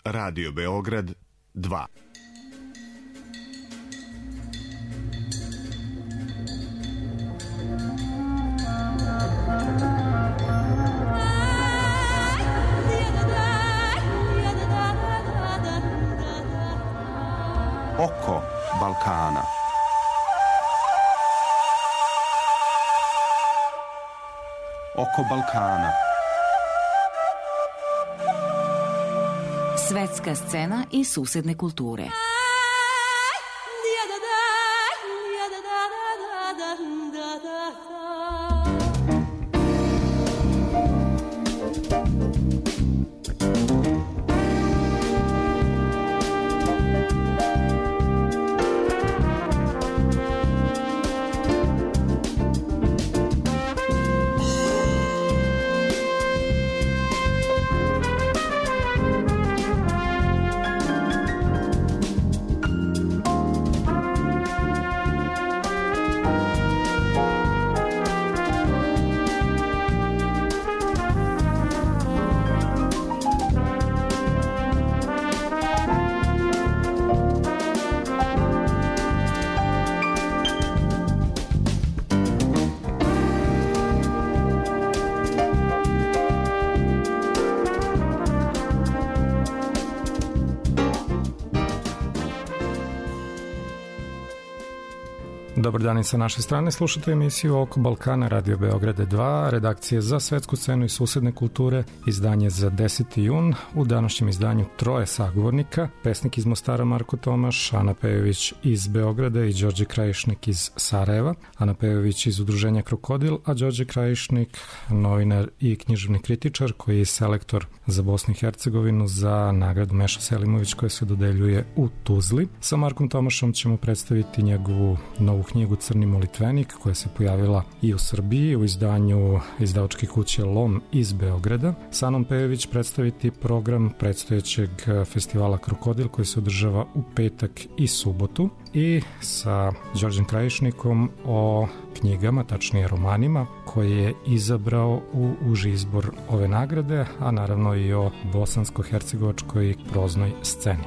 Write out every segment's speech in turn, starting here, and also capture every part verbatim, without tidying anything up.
Radio Beograd dva. Oko Balkana. Oko Balkana. Svetska scena i susedne kulture. Dobar dan i sa naše strane, slušate emisiju Oko Balkana, Radio Beograda dva, redakcije za svetsku scenu i susedne kulture, izdanje za deseti jun. U današnjem izdanju troje sagovornika, pesnik iz Mostara Marko Tomaš, Ana Pejović iz Beograda i Đorđe Krajišnik iz Sarajeva. Ana Pejović iz udruženja Krokodil, a Đorđe Krajišnik, novinar i književni kritičar koji je selektor za Bosnu i Hercegovinu za nagradu Meša Selimović koja se dodeljuje u Tuzli. Sa Markom Tomašom ćemo predstaviti njegovu novu knjigu Crni molitvenik koja se pojavila i u Srbiji u izdanju izdavačke kuće Lom iz Beograda. Sa Anom Pejović predstaviti program predstojećeg festivala Krokodil koji se održava u petak i subotu, i sa Đorđem Krajišnikom o knjigama, tačnije romanima, koje je izabrao u uži izbor ove nagrade, a naravno i o bosansko-hercegovačkoj proznoj sceni.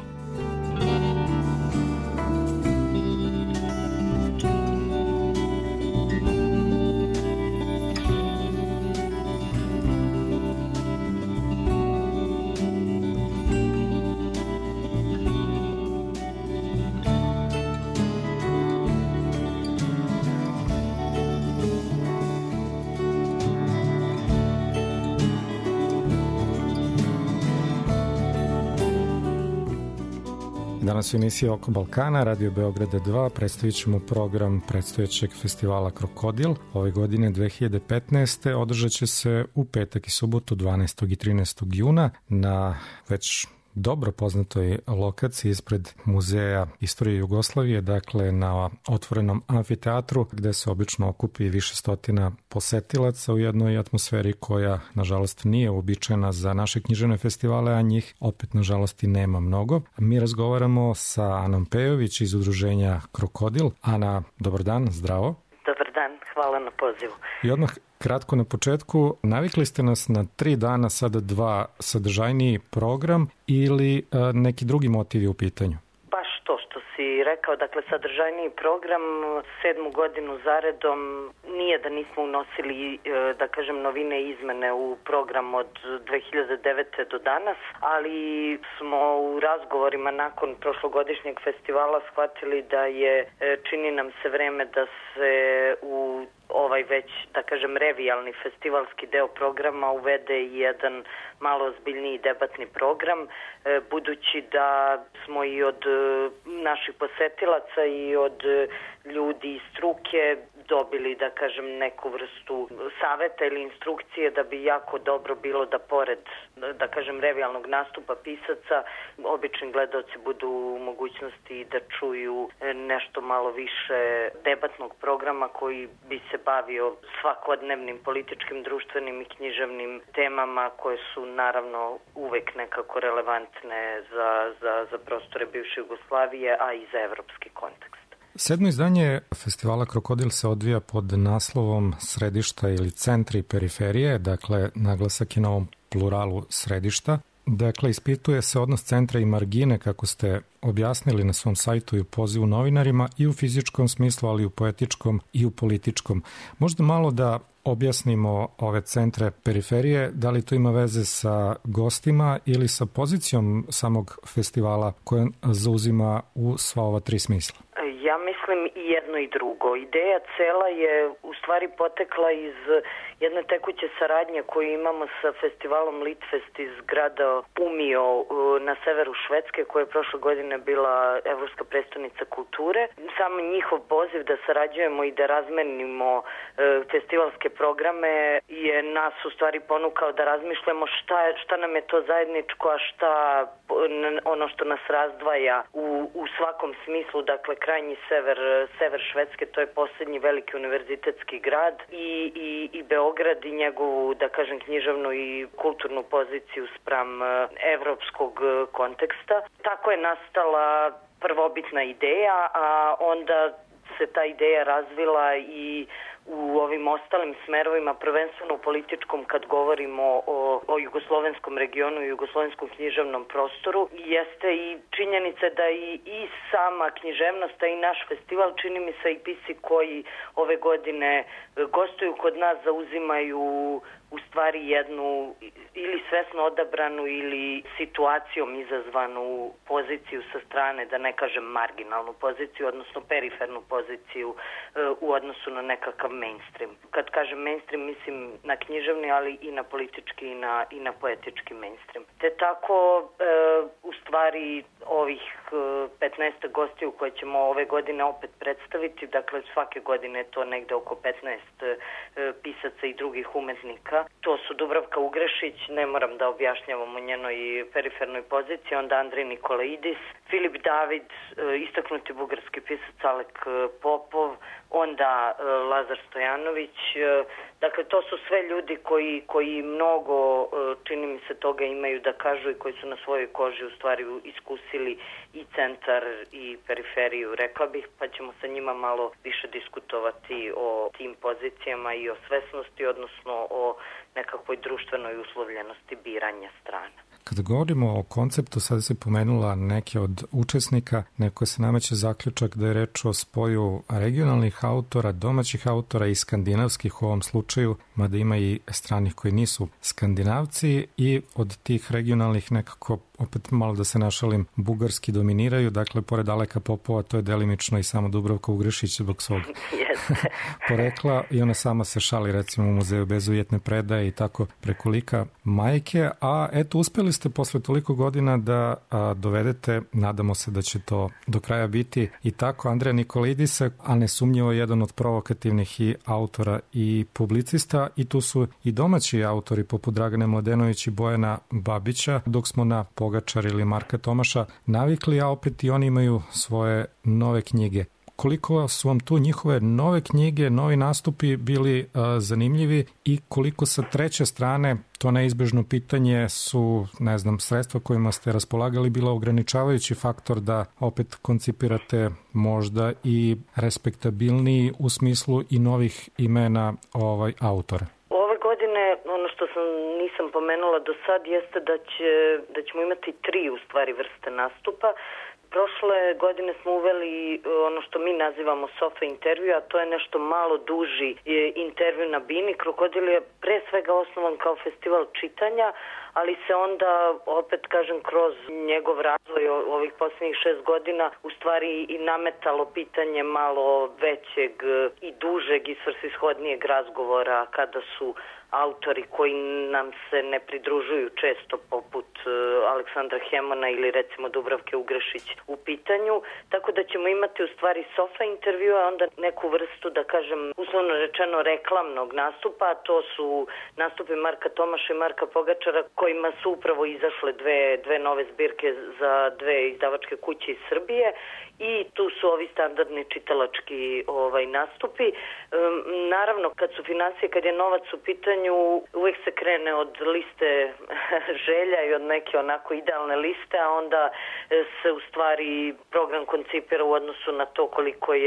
Danas u emisiji Oko Balkana, Radio Beograda dva, predstavit ćemo program predstojećeg festivala Krokodil. Ove godine dve hiljade petnaeste. održat će se u petak i subotu dvanaestog i trinaestog juna na već dobro poznatoj lokaciji ispred Muzeja istorije Jugoslavije, dakle na otvorenom amfiteatru gde se obično okupi više stotina posetilaca u jednoj atmosferi koja nažalost nije uobičajena za naše književne festivale, a njih opet nažalost i nema mnogo. Mi razgovaramo sa Anom Pejović iz udruženja Krokodil. Ana, dobar dan, zdravo. Dobar dan, hvala na pozivu. I odmah kratko na početku, navikli ste nas na tri dana, sada dva, sadržajniji program ili a, neki drugi motivi u pitanju? Baš to što si rekao, dakle sadržajniji program, sedmu godinu zaredom, nije da nismo unosili, da kažem, novine i izmene u program od dve hiljade devete. do danas, ali smo u razgovorima nakon prošlogodišnjeg festivala shvatili da je, čini nam se vreme da se u ovaj već, da kažem, revijalni festivalski deo programa uvede i jedan malo ozbiljniji debatni program, budući da smo i od naših posetilaca i od ljudi iz struke dobili, da kažem, neku vrstu saveta ili instrukcije da bi jako dobro bilo da pored, da kažem, revijalnog nastupa pisaca, obični gledaoci budu u mogućnosti da čuju nešto malo više debatnog programa koji bi se bavio svakodnevnim političkim, društvenim i književnim temama koje su naravno uvek nekako relevantne za, za, za prostore bivše Jugoslavije, a i za evropski kontekst. Sedmo izdanje festivala Krokodil se odvija pod naslovom Središta ili centri periferije, dakle naglasak je na ovom pluralu središta. Dakle, ispituje se odnos centra i margine, kako ste objasnili na svom sajtu i u pozivu novinarima, i u fizičkom smislu, ali i u poetičkom i u političkom. Možda malo da objasnimo ove centre periferije, da li to ima veze sa gostima ili sa pozicijom samog festivala koje zauzima u sva ova tri smisla? Ja mislim i jedno i drugo. Ideja cela je u stvari potekla iz jedne tekuće saradnje koju imamo sa festivalom Litfest iz grada Umio na severu Švedske, koja je prošle godine bila Evropska prestonica kulture. Samo njihov poziv da sarađujemo i da razmenimo festivalske programe je nas u stvari ponukao da razmišljamo šta, šta nam je to zajedničko, a šta ono što nas razdvaja u, u svakom smislu. Dakle, krajnji sever, sever Švedske, to je poslednji veliki univerzitetski grad, i, i, i Beograd i njegovu, da kažem, književnu i kulturnu poziciju spram evropskog konteksta. Tako je nastala prvobitna ideja, a onda se ta ideja razvila i u ovim ostalim smerovima, prvenstveno u političkom, kad govorimo o, o jugoslovenskom regionu i jugoslovenskom književnom prostoru, jeste i činjenica da i, i sama književnost, a i naš festival, čini mi se, i pisci koji ove godine gostuju kod nas zauzimaju u stvari jednu ili svesno odabranu ili situacijom izazvanu poziciju sa strane, da ne kažem marginalnu poziciju, odnosno perifernu poziciju u odnosu na nekakav mainstream. Kad kažem mainstream, mislim na književni, ali i na politički i na, i na poetički mainstream. Te tako, e, u stvari, ovih petnaest gostiju koje ćemo ove godine opet predstaviti, dakle svake godine je to negde oko petnaest e, pisaca i drugih umetnika. To su Dubravka Ugrešić, ne moram da objašnjavam o njenoj perifernoj poziciji, onda Andrej Nikolaidis, Filip David, e, istaknuti bugarski pisac Alek Popov, onda e, Lazar Stojanović. E, dakle, to su sve ljudi koji, koji mnogo, e, čini mi se, toga imaju da kažu i koji su na svojoj koži u stvari iskusili i centar i periferiju, rekla bih, pa ćemo sa njima malo više diskutovati o tim pozicijama i o svesnosti, odnosno o nekakvoj društvenoj uslovljenosti biranja strana. Kada govorimo o konceptu, sada se pomenula neke od učesnika, neko se nameće zaključak da je reč o spoju regionalnih autora, domaćih autora i skandinavskih u ovom slučaju, mada ima i stranih koji nisu skandinavci, i od tih regionalnih nekako, opet malo da se našalim, bugarski dominiraju, dakle, pored Aleka Popova, to je delimično i samo Dubravka Ugrešić zbog svog porekla, i ona sama se šali, recimo, u muzeju Bezuvjetne predaje i tako preko lika majke, a eto, uspeli ste posle toliko godina da a, dovedete, nadamo se da će to do kraja biti i tako, Andreja Nikolaidisa, a nesumnjivo jedan od provokativnih i autora i publicista, i tu su i domaći autori poput Dragane Mladenović i Bojana Babića, dok smo na Pogačar ili Marka Tomaša navikli, a opet i oni imaju svoje nove knjige. Koliko su vam tu njihove nove knjige, novi nastupi bili a, zanimljivi, i koliko sa treće strane, to neizbežno pitanje, su, ne znam, sredstva kojima ste raspolagali bila ograničavajući faktor da opet koncipirate možda i respektabilniji u smislu i novih imena ovaj autora? Ove godine, ono što sam nisam pomenula do sad, jeste da, će, da ćemo imati tri u stvari vrste nastupa. Prošle godine smo uveli ono što mi nazivamo sofa intervju, a to je nešto malo duži intervju na bini. Krokodil je pre svega osnovan kao festival čitanja, ali se onda, opet kažem, kroz njegov razvoj ovih posljednjih šest godina u stvari i nametalo pitanje malo većeg i dužeg i svrsishodnijeg razgovora kada su autori koji nam se ne pridružuju često, poput Aleksandra Hemona ili recimo Dubravke Ugrešić, u pitanju, tako da ćemo imati u stvari sofa intervju, a onda neku vrstu, da kažem, uslovno rečeno reklamnog nastupa, a to su nastupi Marka Tomaša i Marka Pogačara, kojima su upravo izašle dve, dve nove zbirke za dve izdavačke kuće iz Srbije, i tu su ovi standardni čitalački ovaj, nastupi. Um, naravno, kad su finansije, kad je novac u pitanju, uvek se krene od liste želja i od neke onako idealne liste, a onda se u stvari program koncipira u odnosu na to koliko je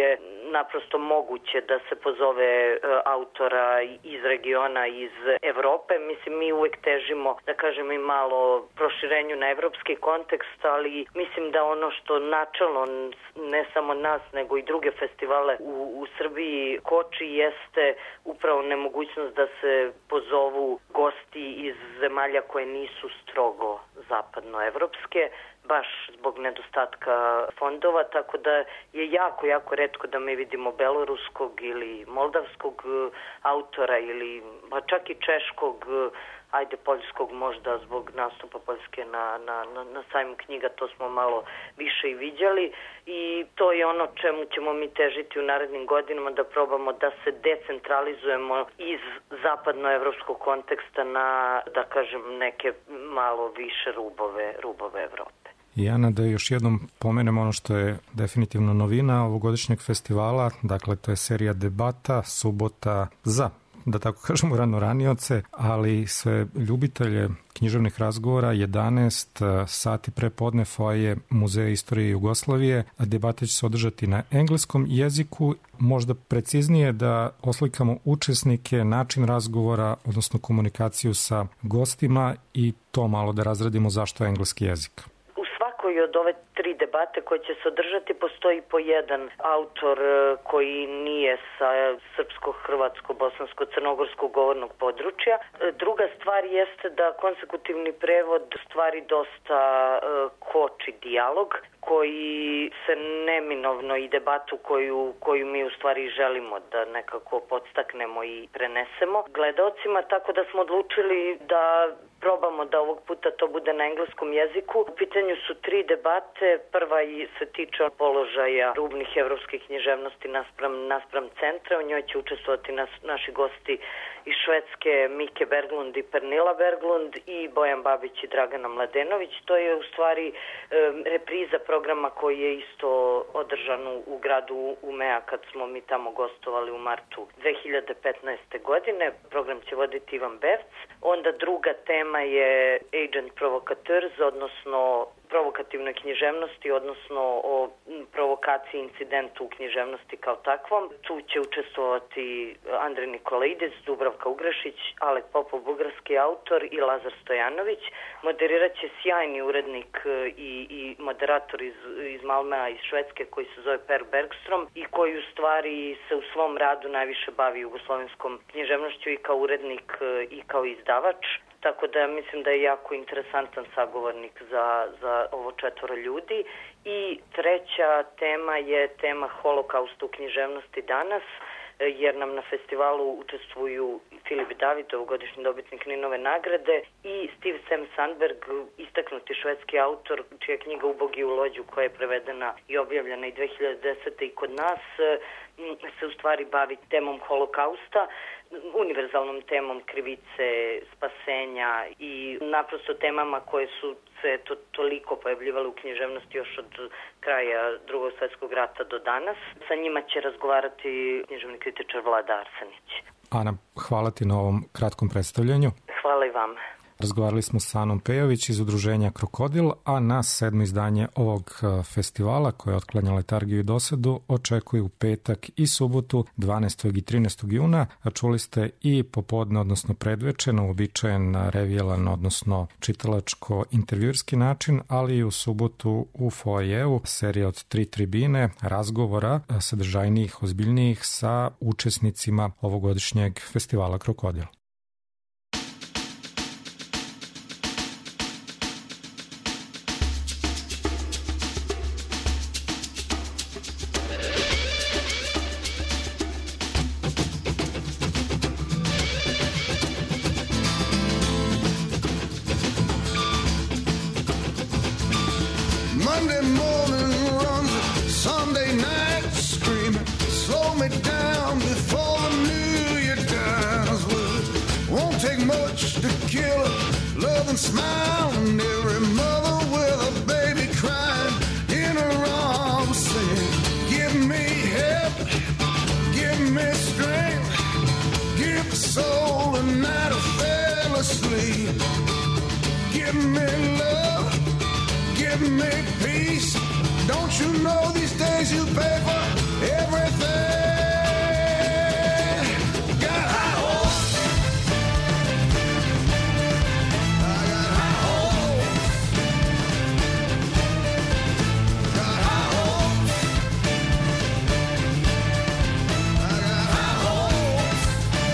naprosto moguće da se pozove autora iz regiona, iz Evrope. Mislim, mi uvek težimo, da kažem, i malo proširenju na evropski kontekst, ali mislim da ono što načalno ne samo nas, nego i druge festivale u, u Srbiji koči jeste upravo nemogućnost da se pozovu gosti iz zemalja koje nisu strogo zapadnoevropske, baš zbog nedostatka fondova, tako da je jako, jako retko da mi vidimo beloruskog ili moldavskog autora ili pa čak i češkog, ajde poljskog možda zbog nastupa Poljske na, na, na, na sajmu knjiga, to smo malo više i viđali i to je ono čemu ćemo mi težiti u narednim godinama, da probamo da se decentralizujemo iz zapadnoevropskog konteksta na, da kažem, neke malo više rubove, rubove Evrope. I Ana, da još jednom pomenem ono što je definitivno novina ovogodišnjeg festivala, dakle to je serija debata, subota za, da tako kažemo, ranoranioce, ali sve ljubitelje književnih razgovora, jedanaest sati pre podne foaje Muzeja istorije Jugoslavije. Debate će se održati na engleskom jeziku, možda preciznije da oslikamo učesnike, način razgovora, odnosno komunikaciju sa gostima i to malo da razradimo zašto je engleski jezik. Koji od ove tri debate koje će se održati postoji po jedan autor koji nije sa srpsko-hrvatsko-bosansko-crnogorskog govornog područja. Druga stvar jeste da konsekutivni prevod stvari dosta koči dijalog koji se neminovno i debatu koju, koju mi u stvari želimo da nekako podstaknemo i prenesemo gledaocima, tako da smo odlučili da probamo da ovog puta to bude na engleskom jeziku. U pitanju su tri debate. Prva se tiče položaja rubnih evropskih književnosti naspram, naspram centra. U njoj će učestvovati nas, naši gosti iz Švedske, Mike Berglund i Pernilla Berglund i Bojan Babić i Dragana Mladenović. To je u stvari e, repriza programa koji je isto održan u, u gradu Umea kad smo mi tamo gostovali u martu dve hiljade petnaeste. godine. Program će voditi Ivan Bevc. Onda druga tema je Agent Provocateurs, odnosno provokativnoj književnosti, odnosno o provokaciji incidentu u književnosti kao takvom. Tu će učestvovati Andrej Nikolaidis, Dubravka Ugrešić, Alek Popov, bugarski autor i Lazar Stojanović. Moderirat će sjajni urednik i, i moderator iz, iz Malmea, iz Švedske, koji se zove Per Bergstrom i koji u stvari se u svom radu najviše bavi jugoslovenskom književnošću i kao urednik i kao izdavač. Tako da mislim da je jako interesantan sagovornik za, za ovo četvoro ljudi. I treća tema je tema Holokausta u književnosti danas, jer nam na festivalu učestvuju Filip David, ovogodišnji dobitnik Ninove nagrade, i Steve Sam Sandberg, istaknuti švedski autor, čija knjiga Ubogi u lođu, koja je prevedena i objavljena i dve hiljade desete. i kod nas, se u stvari bavi temom Holokausta, univerzalnom temom krivice, spasenja i naprosto temama koje su se to, toliko pojavljivale u književnosti još od kraja Drugog svjetskog rata do danas. Sa njima će razgovarati književni kritičar Vlada Arsenić. Ana, hvala ti na ovom kratkom predstavljanju. Hvala i vam. Razgovarali smo sa Anom Pejović iz udruženja Krokodil, a na sedmo izdanje ovog festivala, koje otklanja letargiju i dosadu, očekuju u petak i subotu dvanaestog i trinaestog juna. A čuli ste i popodne, odnosno predveče, na uobičajen revijelan, odnosno čitalačko-intervjuerski način, ali i u subotu u foajeu serija od tri tribine razgovora sadržajnijih, ozbiljnijih sa učesnicima ovogodišnjeg festivala Krokodil. Monday morning runs, Sunday night screaming, slow me down before the new year dies. Well, won't take much to kill a loving smile, and every mother with a baby crying in her arms saying, give me help, give me strength, give the soul a night of fell asleep, give me love, give me peace, Don't you know these days you pay for everything? Got high hopes. I got high hopes. Got high hopes. I got high hopes.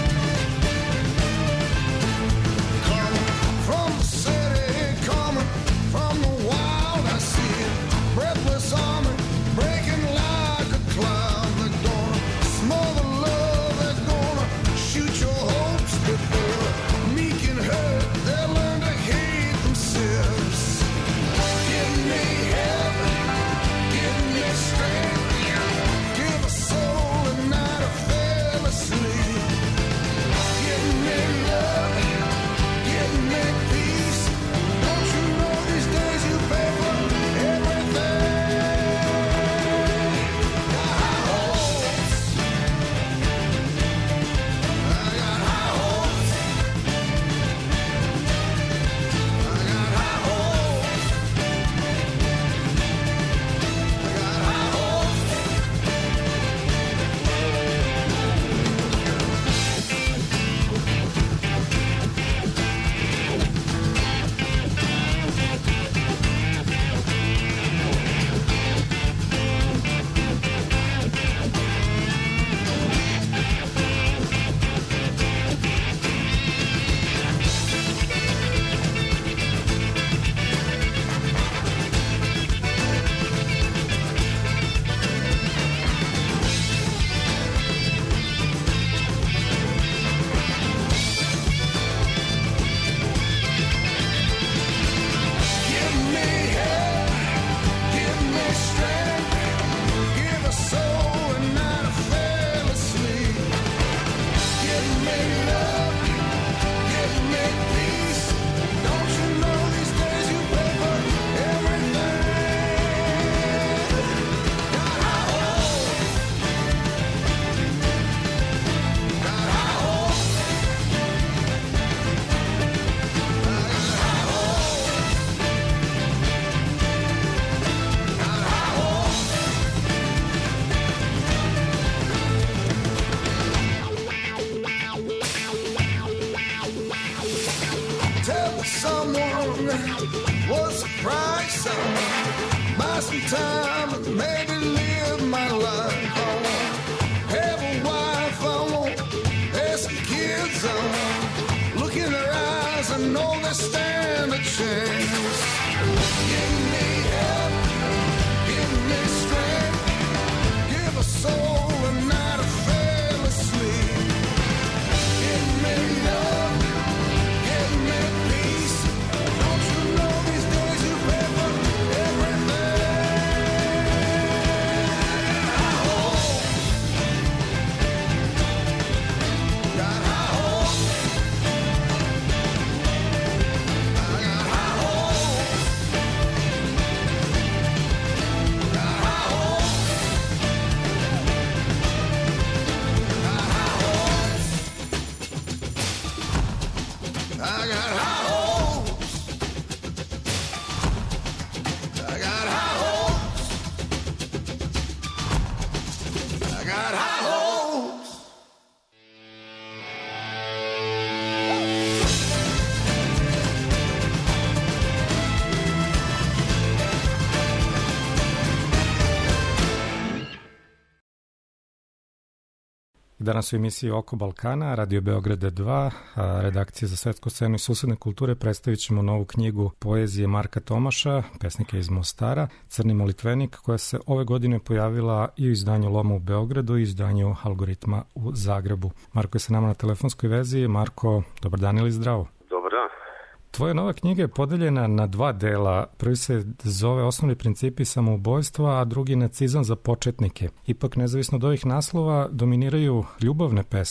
Coming from the city, coming from the wild, I see it. Breathless army breaking like a cloud. They're gonna smother love, they're gonna shoot your hopes before meek and hurt. They'll learn to hate themselves. Give me heaven, give me strength, give a soul a night I fell asleep. Give me love, give me peace. Don't you know these days you pay for everything? Got high hopes. I got high hopes. I got high hopes. I got high hopes. Give me help, give me strength, give a soul a night I fell asleep. Give me love, give me peace. Don't you know these days you pay for everything? Got high hopes. Got high hopes. I got high hopes. Got high hopes. Tell someone what's the price of buy some time and maybe live my life. I won't have a wife, I won't have some kids. I won't look in their eyes and know they stand a chance. Give me help, give me strength, give a soul a night I fell asleep. Give me love, give me peace. Don't you know these days you pay for everything? High hopes. Got high hopes. I got high hopes. Got high hopes. Got high hopes. I got high hopes. I got high hopes. I got high hopes. Danas u emisiji Oko Balkana, Radio Beograda dva, a redakcija za svetsku scenu i susedne kulture, predstavit ćemo novu knjigu poezije Marka Tomaša, pesnika iz Mostara, Crni molitvenik, koja se ove godine pojavila i u izdanju Loma u Beogradu i izdanju Algoritma u Zagrebu. Marko je sa nama na telefonskoj vezi. Marko, dobar dan ili zdravo? Dobar dan. Tvoja nova knjiga je podeljena na dva dela. Prvi se zove Osnovni principi samoubojstva, a drugi Nacizam za početnike. Ipak, nezavisno od ovih naslova, dominiraju ljubavne pesme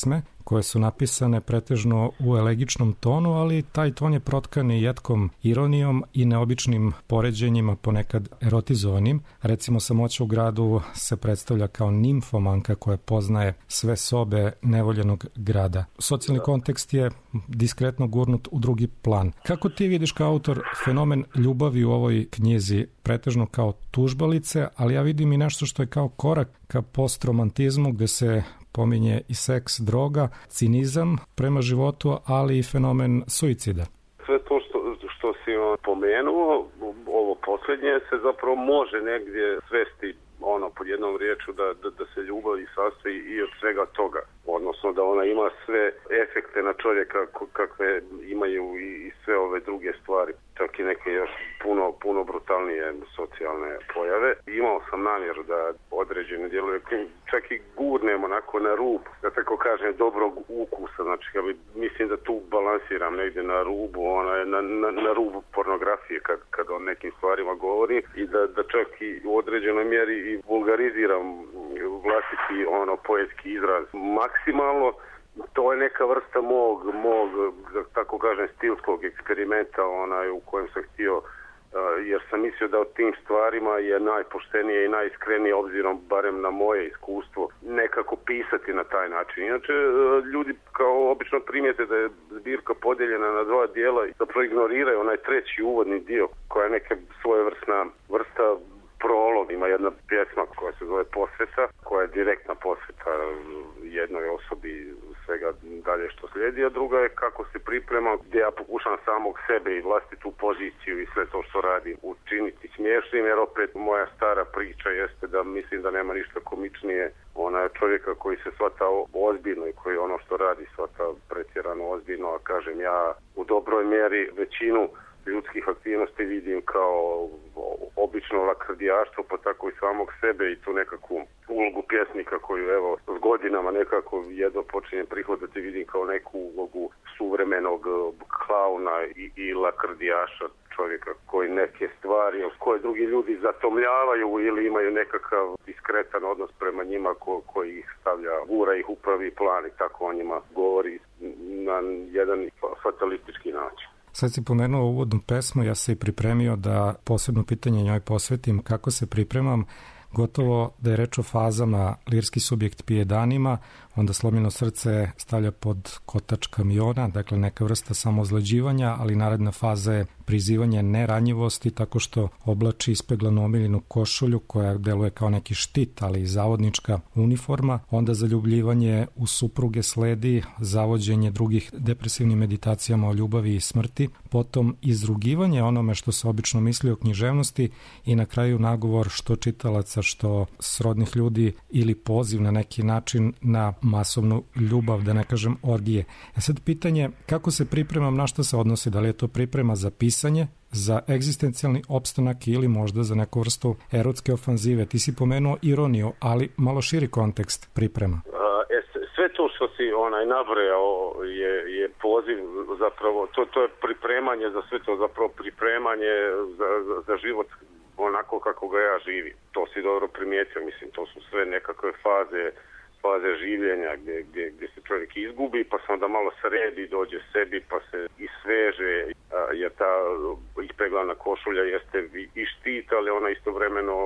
koje su napisane pretežno u elegičnom tonu, ali taj ton je protkan i jetkom ironijom i neobičnim poređenjima, ponekad erotizovanim. Recimo, Samoća u gradu se predstavlja kao nimfomanka koja poznaje sve sobe nevoljenog grada. Socijalni kontekst je diskretno gurnut u drugi plan. Kako ti vidiš kao autor fenomen ljubavi u ovoj knjizi, pretežno kao tužbalice, ali ja vidim i nešto što je kao korak ka postromantizmu, gde se pominje i seks, droga, cinizam prema životu, ali i fenomen suicida. Sve to što, što si on pomenuo, ovo posljednje se zapravo može negdje svesti ono pod jednom riječu da, da, da se ljubav i sastoji i od svega toga. Odnosno da ona ima sve efekte na čovjeka kakve imaju i, i sve ove druge stvari. Čak i neke još puno, puno brutalnije socijalne pojave. Imao sam namjeru da određene dijelove čak i gurnem onako na rub, da tako kažem, dobrog ukusa. Znači, ja mislim da tu balansiram negdje na rubu, ona, na, na, na rubu pornografije kad, kad o nekim stvarima govori i da, da čak i u određenoj mjeri i vulgariziram vlastiti ono poetski izraz maksimalno. To je neka vrsta mog, mog da tako kažem, stilskog eksperimenta onaj, u kojem sam htio, uh, jer sam mislio da o tim stvarima je najpoštenije i najiskrenije, obzirom barem na moje iskustvo, nekako pisati na taj način. Inače, uh, ljudi kao obično primijete da je zbirka podijeljena na dva dijela i zapravo ignoriraju onaj treći uvodni dio, koja je neka svojevrsna vrsta prolog. Ima jedna pjesma koja se zove Posveta, koja je direktna posveta jednoj osobi, svega dalje što slijedi, a druga je kako se priprema, gdje ja pokušam samog sebe i vlastitu poziciju i sve to što radim učiniti smiješnim, jer opet moja stara priča jeste da mislim da nema ništa komičnije ona čovjeka koji se shvata ozbiljno i koji ono što radi shvata pretjerano ozbiljno, a kažem ja u dobroj mjeri većinu ljudskih aktivnosti vidim kao obično lakrdijaštvo, pa tako i samog sebe i tu nekakvu ulogu pjesnika koju evo s godinama nekako jedno počinje prihodati, vidim kao neku ulogu suvremenog klauna i, i lakrdijaša, čovjeka koji neke stvari koje drugi ljudi zatomljavaju ili imaju nekakav diskretan odnos prema njima ko, koji ih stavlja, gura ih u prvi plan i tako o njima govori na jedan fatalistički način. Sad si pomenuo uvodnu pesmu, ja se i pripremio da posebno pitanje njoj posvetim kako se pripremam. Gotovo da je reč o fazama, lirski subjekt pije danima, onda slomljeno srce stavlja pod kotač kamiona, dakle neka vrsta samozlađivanja, ali naredna faza je prizivanje neranjivosti tako što oblači ispeglanu omiljenu košulju koja deluje kao neki štit, ali i zavodnička uniforma, onda zaljubljivanje u supruge sledi, zavođenje drugih depresivnim meditacijama o ljubavi i smrti, potom izrugivanje onome što se obično misli o književnosti i na kraju nagovor što čitalaca, što srodnih ljudi ili poziv na neki način na masovnu ljubav, da ne kažem orgije. E sad pitanje, kako se pripremam, na što se odnosi, da li je to priprema za pisanje, za egzistencijalni opstanak ili možda za neku vrstu erotske ofanzive? Ti si pomenuo ironiju, ali malo širi kontekst priprema. E, sve to što si onaj nabrojao je, je poziv zapravo, to, to je pripremanje za sve to, zapravo pripremanje za, za, za život onako kako ga ja živim. To si dobro primijetio, mislim, to su sve nekakve faze faze življenja gdje, gdje, gdje se čovjek izgubi, pa se onda malo sredi, dođe sebi, pa se isveže, jer ta ispeglana košulja jeste i štit, ali ona istovremeno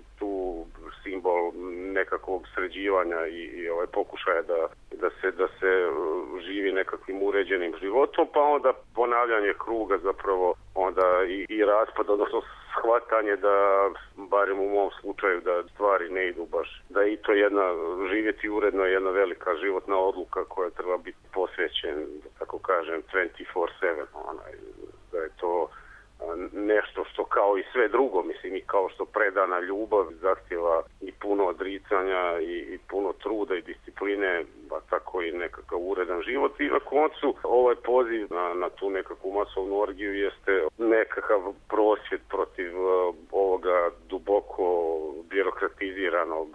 tu simbol nekakvog sređivanja i, i ovaj pokušaja da, da, se, da se živi nekakvim uređenim životom, pa onda ponavljanje kruga zapravo onda i, i raspad, odnosno shvatanje da, barem u mom slučaju, da stvari ne idu baš, da i to jedna, živjeti uredno je jedna velika životna odluka koja treba biti posvećen, da tako kažem, dvanaest sedam, onaj, da je to nešto što kao i sve drugo, mislim, i kao što predana ljubav zahtjeva i puno odricanja i, i puno truda i discipline, pa tako i nekakav uredan život. I na koncu ovaj poziv na, na tu nekakvu masovnu orgiju jeste nekakav prosvjed protiv uh, ovoga duboko birokratiziranog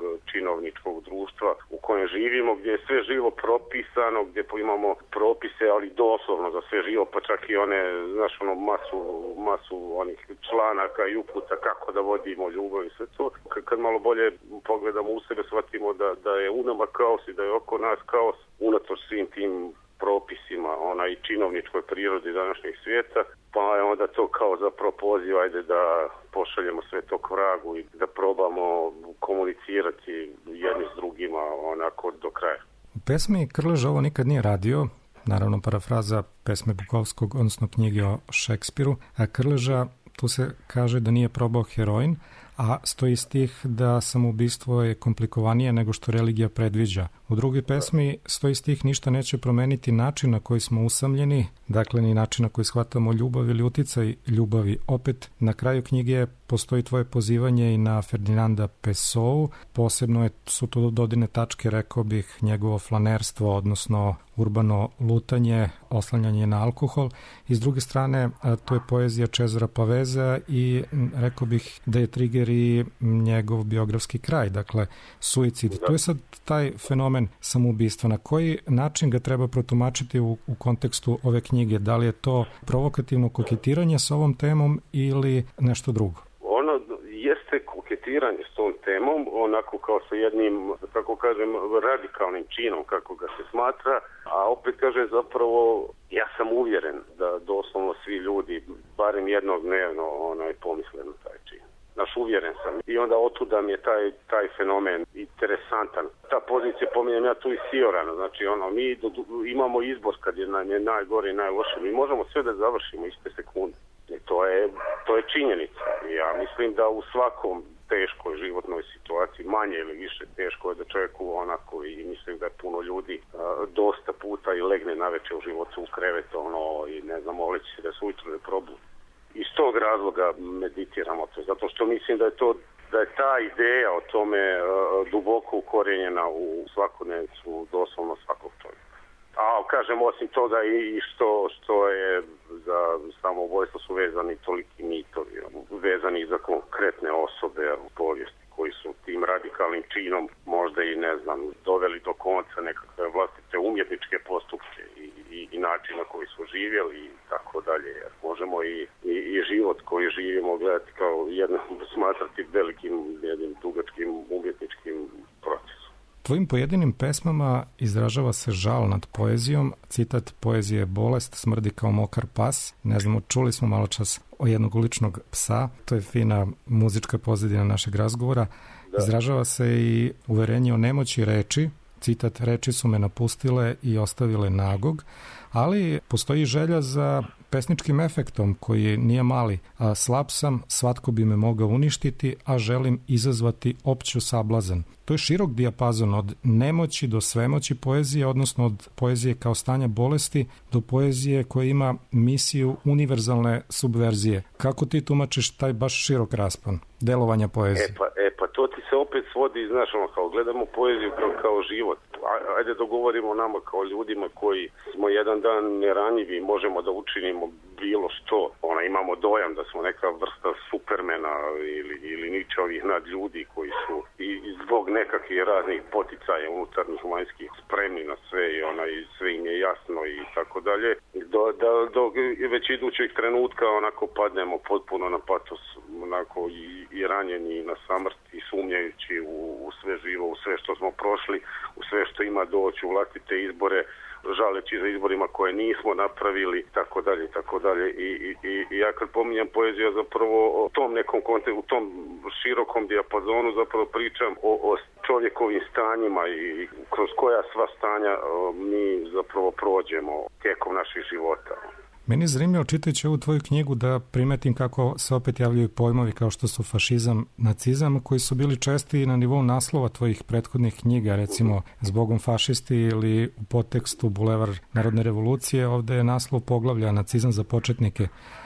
činovničkog društva u kojem živimo, gdje je sve živo propisano, gdje imamo propise, ali doslovno za sve živo, pa čak i one, znaš, ono, masu, masu onih članaka i uputa kako da vodimo ljubav i sve to. Kad malo bolje pogledamo u sebe, shvatimo da, da je u nama kaos i da je oko nas kaos, unatoč svim tim propisima, ona i činovničkoj prirodi današnjeg svijeta, pa je onda to kao zapravo poziv, ajde da pošaljemo sve to k vragu i da probamo komunicirati jedni s drugima onako do kraja. U pesmi Krleža ovo nikad nije radio, naravno parafraza pesme Bukovskog, odnosno knjige o Šekspiru, a Krleža tu se kaže da nije probao heroin, a stoji stih da samoubistvo je komplikovanije nego što religija predviđa. U drugoj pesmi stoji stih ništa neće promeniti način na koji smo usamljeni, dakle ni način na koji shvatamo ljubav ili uticaj ljubavi. Opet na kraju knjige postoji tvoje pozivanje i na Ferdinanda Pessoa, posebno je, su to dodirne tačke, rekao bih, njegovo flanerstvo, odnosno urbano lutanje, oslanjanje na alkohol. I s druge strane, to je poezija Cezara Paveza i rekao bih da je trigger i njegov biografski kraj, dakle suicid. Da. To je sad taj fenomen samoubistva. Na koji način ga treba protumačiti u, u kontekstu ove knjige? Da li je to provokativno koketiranje s ovom temom ili nešto drugo? Ono jeste koketiranje s tom temom, onako kao sa jednim, kako kažem, radikalnim činom, kako ga se smatra, a opet kažem zapravo, ja sam uvjeren da doslovno svi ljudi, barem jednog dnevno, onaj, pomisle na taj čin. Naš uvjeren sam. I onda otuda mi je taj, taj fenomen interesantan. Ta pozicija, pominjem ja tu i Siorana, znači ono, mi do, imamo izbor kad je nam je najgore i najloše. Mi možemo sve da završimo iste sekunde. I to je, to je činjenica. Ja mislim da u svakom teškoj životnoj situaciji, manje ili više teško je da čovjeku onako, i mislim da je puno ljudi a, dosta puta i legne navečer u životu u krevet, ono, i ne znam, moleći se da se ujutro ne probude. Iz tog razloga meditiramo to, zato što mislim da je to, da je ta ideja o tome uh, duboko ukorenjena u svakodnevnicu doslovno svakog čovjeka. A kažem, osim toga i što, što je za samoubojstvo su vezani toliki mitovi, vezani za konkretne osobe u povijesti koji su tim radikalnim činom možda i ne znam doveli do konca nekakve vlastite umjetničke postupke i, i, i način na koji su živjeli i tako dalje. Jer možemo i, i, i život koji živimo gledati kao jedno, smatrati velikim, jednim dugačkim umjetničkim procesom. Tvojim pojedinim pesmama izražava se žal nad poezijom. Citat poezije je bolest, smrdi kao mokar pas. Ne znamo, čuli smo malo čas o jednog uličnog psa. To je fina muzička pozadina našeg razgovora. Da. Izražava se i uverenje o nemoći reči. Citat, reči su me napustile i ostavile nagog. Ali postoji želja za pesničkim efektom koji nije mali. A slab sam, svatko bi me mogao uništiti, a želim izazvati opću sablazan. To je širok dijapazon od nemoći do svemoći poezije, odnosno od poezije kao stanja bolesti do poezije koja ima misiju univerzalne subverzije. Kako ti tumačiš taj baš širok raspon delovanja poezije? E pa, e pa to ti se opet svodi, znaš, ono, kao gledamo poeziju kao, kao život. Ajde dogovorimo nama kao ljudima koji smo jedan dan neranjivi, možemo da učinimo bilo što. Ona, imamo dojam da smo neka vrsta supermena ili, ili ničovih nad ljudi koji su i, i zbog nekakvih raznih poticaja unutarnjih vanjskih spremni na sve i ona i sve im je jasno i tako dalje. Do, da, do već idućeg trenutka onako padnemo potpuno na patos, onako i, i ranjeni na samrst i sumnjajući u, u sve živo, u sve što smo prošli, u sve što ima doći, u vlastite izbore, žaleći za izborima koje nismo napravili, tako dalje, tako dalje. I, i, i ja kad pominjam poeziju, zapravo o tom nekom kontekstu, u tom širokom dijapazonu zapravo pričam o, o čovjekovim stanjima i kroz koja sva stanja o, mi zapravo prođemo tijekom naših života. Meni je zanimljivo čitajući ovu tvoju knjigu da primetim kako se opet javljaju pojmovi kao što su fašizam, nacizam, koji su bili česti na nivou naslova tvojih prethodnih knjiga, recimo Zbogom fašisti ili u podtekstu Bulevar narodne revolucije, ovde je naslov poglavlja Nacizam za početnike.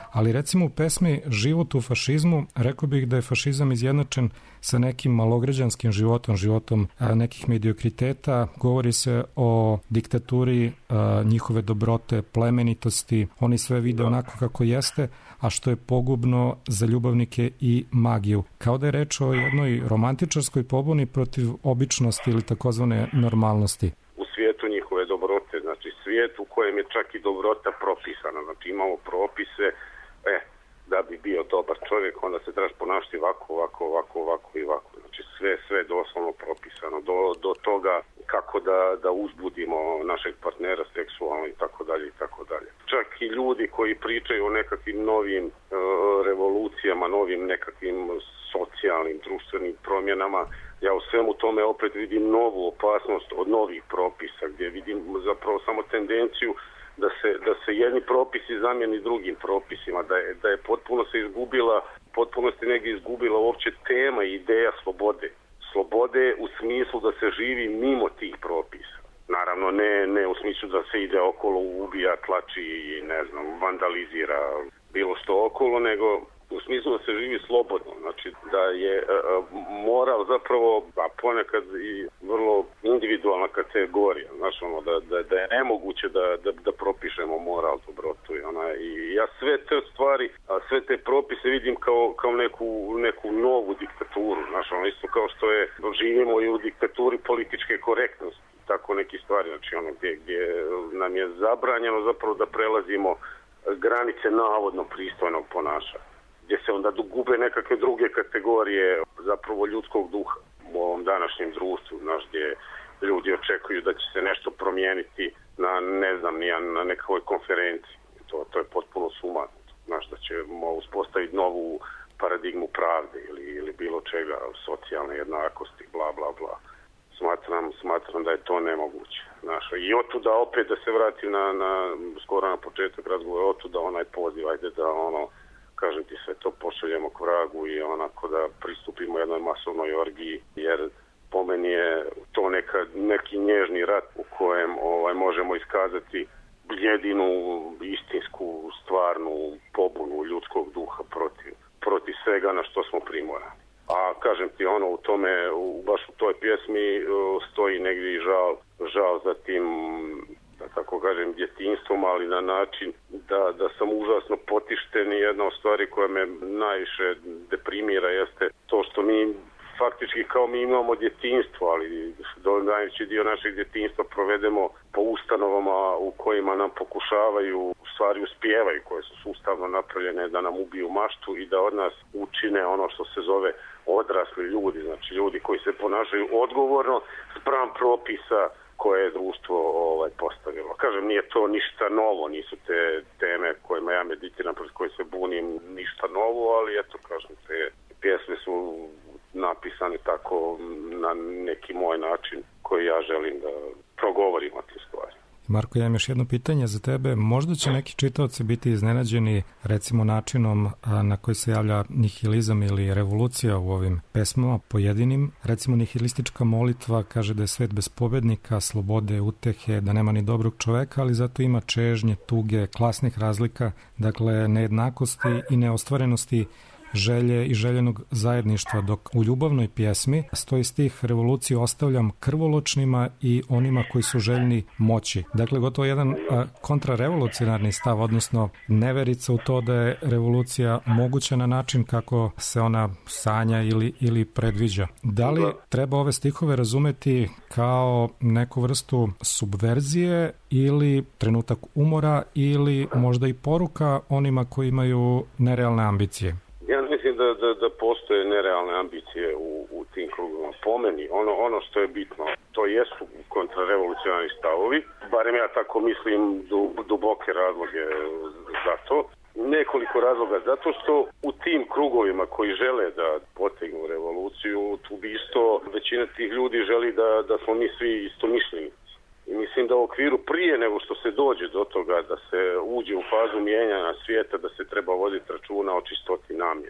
Ali recimo u pesmi Život u fašizmu, rekao bih da je fašizam izjednačen sa nekim malograđanskim životom, životom a, nekih mediokriteta. Govori se o diktaturi, a, njihove dobrote, plemenitosti. Oni sve vide onako kako jeste, a što je pogubno za ljubavnike i magiju. Kao da je reč o jednoj romantičarskoj pobuni protiv običnosti ili takozvane normalnosti. U svijetu njihove dobrote, znači svijet u kojem je čak i dobrota propisana, znači imamo propise, e, da bi bio dobar čovjek, onda se trebaš ponašati ovako, ovako, ovako, ovako i ovako. Znači sve, sve doslovno propisano, do, do toga kako da, da uzbudimo našeg partnera seksualno i tako dalje i tako dalje. Čak i ljudi koji pričaju o nekakvim novim e, revolucijama, novim nekakvim socijalnim, društvenim promjenama, ja u svemu tome opet vidim novu opasnost od novih propisa, gdje vidim zapravo samo tendenciju da se, da se jedni propisi zamijeni drugim propisima, da je, da je potpuno se izgubila, potpuno se negdje izgubila uopće tema i ideja slobode. Slobode u smislu da se živi mimo tih propisa. Naravno, ne, ne u smislu da se ide okolo, ubija, tlači i ne znam, vandalizira bilo što okolo, nego u smislu da se živi slobodno. Znači da je uh, moral zapravo, a ponekad i vrlo individualna kategorija. Znači ono, da, da, da je nemoguće da, da, da propišemo moral, dobrotu. I, ona, i ja sve te stvari, a sve te propise vidim kao, kao neku, neku novu diktaturu. Znači ono, isto kao što je, živimo i u diktaturi političke korektnosti. Tako neki stvari, znači ono gdje, gdje nam je zabranjeno zapravo da prelazimo granice navodno pristojnog ponašanja, gdje se onda gube nekakve druge kategorije zapravo ljudskog duha u ovom današnjem društvu, znaš, gdje ljudi očekuju da će se nešto promijeniti na, ne znam, nija, na nekakvoj konferenciji. To, to je potpuno sumatno. Znaš, da ćemo uspostaviti novu paradigmu pravde ili, ili bilo čega, socijalne jednakosti, bla, bla, bla. Smatram, smatram da je to nemoguće. Znaš, i otuda opet da se vratim na, na skoro na početak razgovora, otuda onaj poziv, ajde da ono, kažem ti, sve to pošaljemo k vragu i onako da pristupimo jednoj masovnoj orgiji, jer po meni je to neka, neki nježni rat u kojem ovaj, možemo iskazati jedinu istinsku, stvarnu pobunu ljudskog duha protiv, protiv svega na što smo primorani. A kažem ti, ono u tome, u, baš u toj pjesmi stoji negdje i žal, žal za tim, da tako kažem, djetinjstvom, ali na način da, da sam užasno potišten i jedna od stvari koja me najviše deprimira jeste to što mi faktički kao mi imamo djetinjstvo, ali najveći dio našeg djetinjstva provedemo po ustanovama u kojima nam pokušavaju, u stvari uspijevaju, koje su sustavno napravljene da nam ubiju maštu i da od nas učine ono što se zove odrasli ljudi, znači ljudi koji se ponašaju odgovorno spram propisa koje je društvo ovaj, postavilo. Kažem, nije to ništa novo, nisu te teme kojima ja meditiram, protiv koje se bunim, ništa novo, ali eto, kažem, te pjesme su napisane tako na neki moj način koji ja želim da progovorim o tim stvarima. Marko, ja imam još jedno pitanje za tebe. Možda će neki čitaoci biti iznenađeni recimo načinom na koji se javlja nihilizam ili revolucija u ovim pesmama pojedinim. Recimo nihilistička molitva kaže da je svet bez pobednika, slobode, utehe, da nema ni dobrog čoveka, ali zato ima čežnje, tuge, klasnih razlika, dakle nejednakosti i neostvarenosti želje i željenog zajedništva, dok u ljubavnoj pjesmi stoji stih revoluciju ostavljam krvoločnima i onima koji su željni moći. Dakle, gotovo jedan a, kontrarevolucionarni stav, odnosno neverica u to da je revolucija moguća na način kako se ona sanja ili, ili predviđa. Da li treba ove stihove razumeti kao neku vrstu subverzije ili trenutak umora ili možda i poruka onima koji imaju nerealne ambicije? Ja mislim da, da, da postoje nerealne ambicije u, u tim krugovima. Po meni, ono, ono što je bitno, to jesu kontrarevolucionarni stavovi, barem ja tako mislim, duboke razloge za to. Nekoliko razloga, zato što u tim krugovima koji žele da potegnu revoluciju, tu bi isto većina tih ljudi želi da, da smo mi svi istomišljenici. I mislim da u okviru prije nego što se dođe do toga da se uđe u fazu mijenjanja svijeta, da se treba voditi računa o čistoti namjera.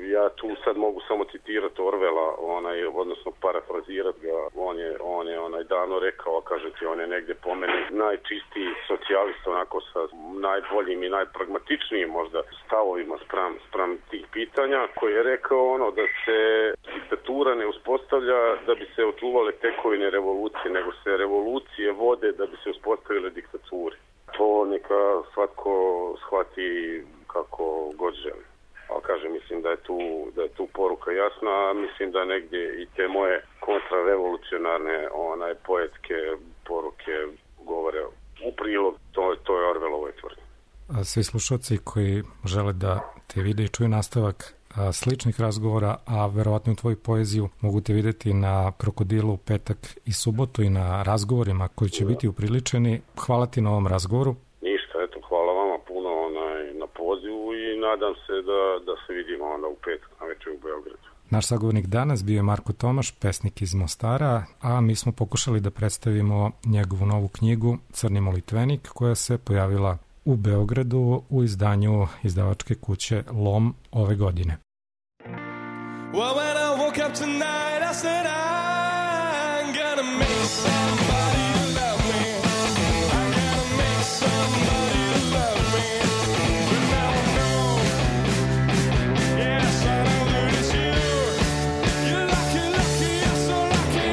Ja tu sad mogu samo citirati Orwella, onaj, odnosno parafrazirati ga. On je, on je onaj davno rekao, a kaže ti, on je negde po meni najčistiji socijalist, onako sa najboljim i najpragmatičnijim možda stavovima spram, spram tih pitanja, koji je rekao ono da se diktatura ne uspostavlja da bi se očuvale tekovine revolucije, nego se revolucije vode da bi se uspostavile diktature. To neka svatko shvati kako god želi. Ali kažem, mislim da je tu, da je tu poruka jasna, a mislim da negdje i te moje kontrarevolucionarne onaj, poetske poruke govore u prilog to, to je Orwellovoj tvrdnji. Svi slušalci koji žele da te vide i čuju nastavak sličnih razgovora, a verovatno u tvoju poeziju mogu te videti na Krokodilu petak i subotu i na razgovorima koji će biti upriličeni. Hvala ti na ovom razgovoru. Ništa, eto, hvala vama puno onaj, na pozivu i nadam se da, da se vidimo onda u petak na večer u Beogradu. Naš sagovornik danas bio je Marko Tomaš, pesnik iz Mostara, a mi smo pokušali da predstavimo njegovu novu knjigu Crni molitvenik, koja se pojavila u Beogradu u izdanju izdavačke kuće Lom ove godine. Well, when I woke up tonight, I said I'm gonna make somebody love me. I'm gonna make somebody love me. But now I know, yes, I know that it's you. You're lucky, lucky, you're so lucky,